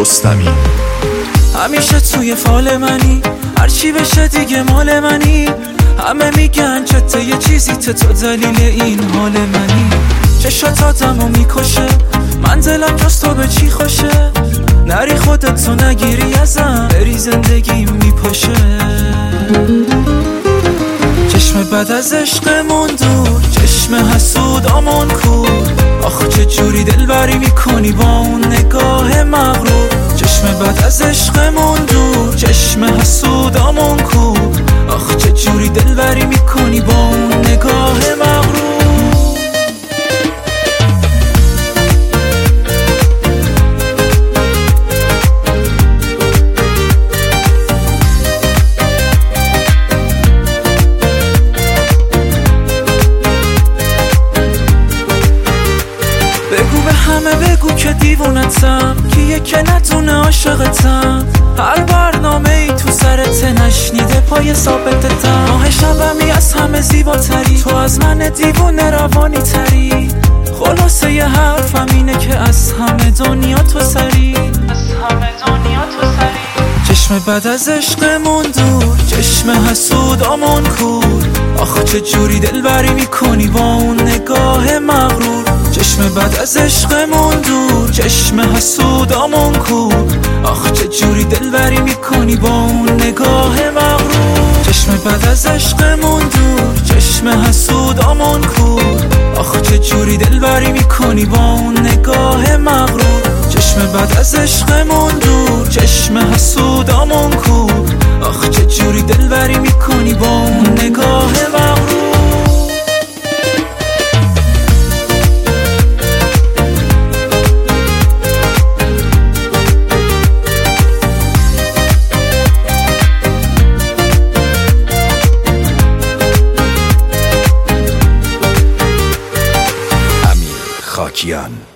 رستمی. همیشه توی فال منی، هرچی بشه دیگه مال منی. همه میگن چته یه چیزی تو دلیل این حال منی. چشات آدمو میکشه، من دلم جز تو به چی خوشه. نری خودت تو نگیری ازم، بری زندگی میپاشه. چشم بد از عشقمون دور، چشم حسود آمون کور. آخ چه جوری دلبری میکنی با اون نگاه مغرور. چشم بد از عشقمون دور، چشم حسود آمون کور. آخ چه جوری دلبری میکنی با اون نگاه مغرور. بگو به همه بگو که دیوونتم، کیه که نتونه عاشقتم. هر برنامه ای تو سرت نشنیده پای ثابتتم. ماه شبمی از همه زیباتری، تو از من دیوونه روانی تری. خلاصه یه حرفم اینه که از همه دنیا تو سری. چشم بد از عشقمون دور، چشم حسود آمون کور. آخه چه جوری دلبری میکنی با اون نگاه مغرور. چشم بد از عشقمون دور، چشم حسود آمون کور. آخ چه جوری دلبری میکنی با اون نگاه مغرور. چشم بد از عشقمون دور، چشم حسود آمون کور. آخ چه جوری دلبری میکنی با اون نگاه مغرور. چشم بد از عشقمون دور، چشم حسود آمون کور. آخ چه جوری دلبری میکنی با اون نگاه مغرور. خاکیان.